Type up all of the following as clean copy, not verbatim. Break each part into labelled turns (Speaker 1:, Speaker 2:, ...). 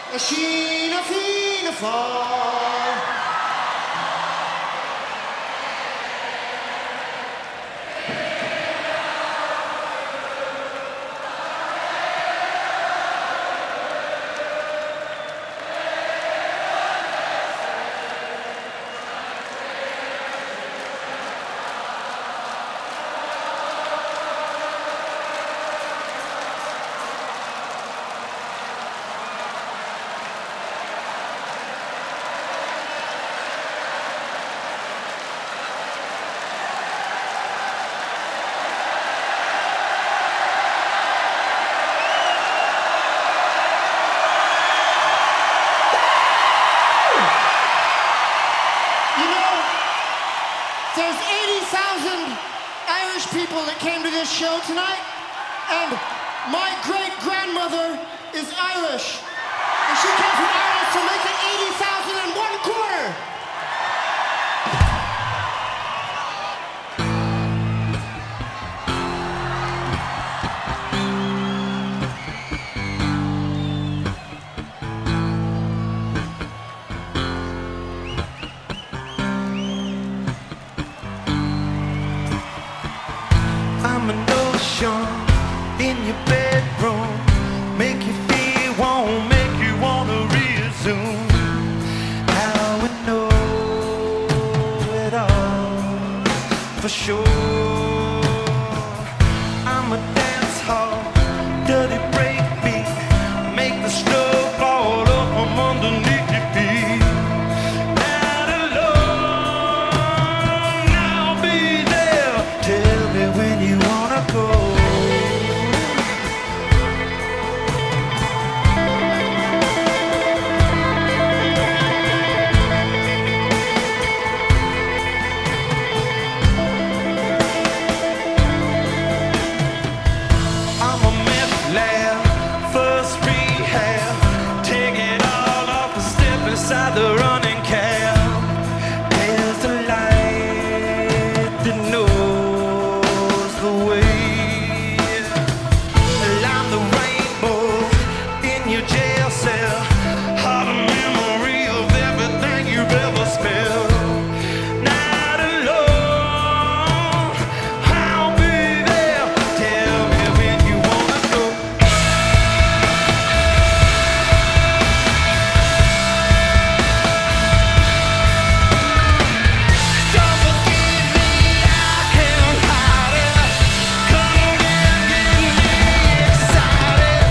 Speaker 1: A sheena feena fall. There's 80,000 Irish people that came to this show tonight, and my great-grandmother is Irish, and she came from Ireland to make it 80,000 and one quarter.
Speaker 2: I'm an ocean in your bedroom, make you feel warm, make you wanna resume. How we know it all for sure. I'm a dance hall, dirty breakbeat, make the snow fall up from underneath your feet. Not alone, I'll be there. Tell me when you wanna go. I'm a meth lab, first rehab. Take it all off and step inside the running cab. There's the light that knows the way. I'm the rainbow in your jail cell. Heart a memory of everything you've ever spelled. Not alone, I'll be there. Tell me when you wanna go. Don't forget me, I can't hide it. Come on and get me excited.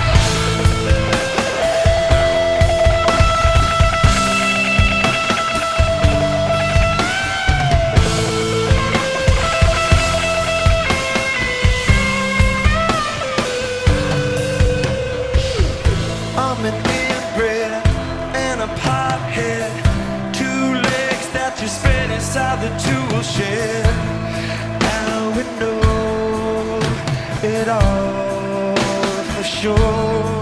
Speaker 2: I'm an inbred and a pothead, two legs that you spread inside the tool shed. Now we know it all for sure.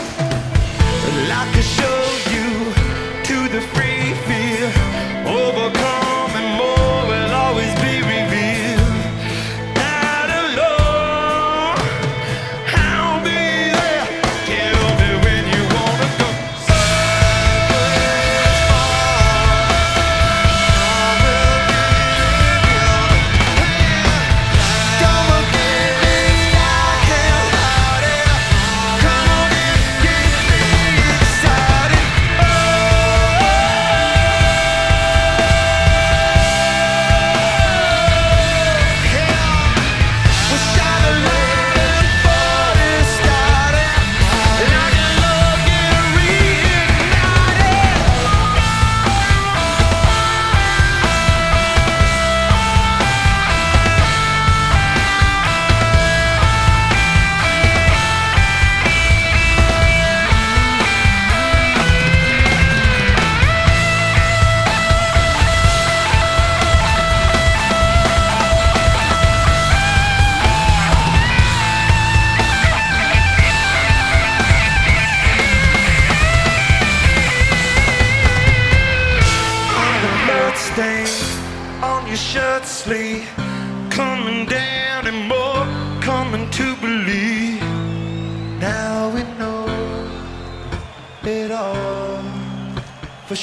Speaker 2: I can show you to the free field, overcome and more will always be revealed. Not alone, I'll be there. Tell me when you wanna go. Don't forget me, I can't hide it. Come on and get me excited. We're shining light before it started, like a love getting reignited. Blood stain on your shirt sleeve, coming down and more coming to believe. Now we know it all.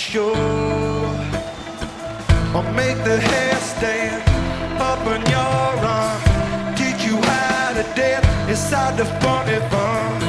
Speaker 2: shore. Or make the hair stand up on your arm. Teach you how to dance inside the funny farm.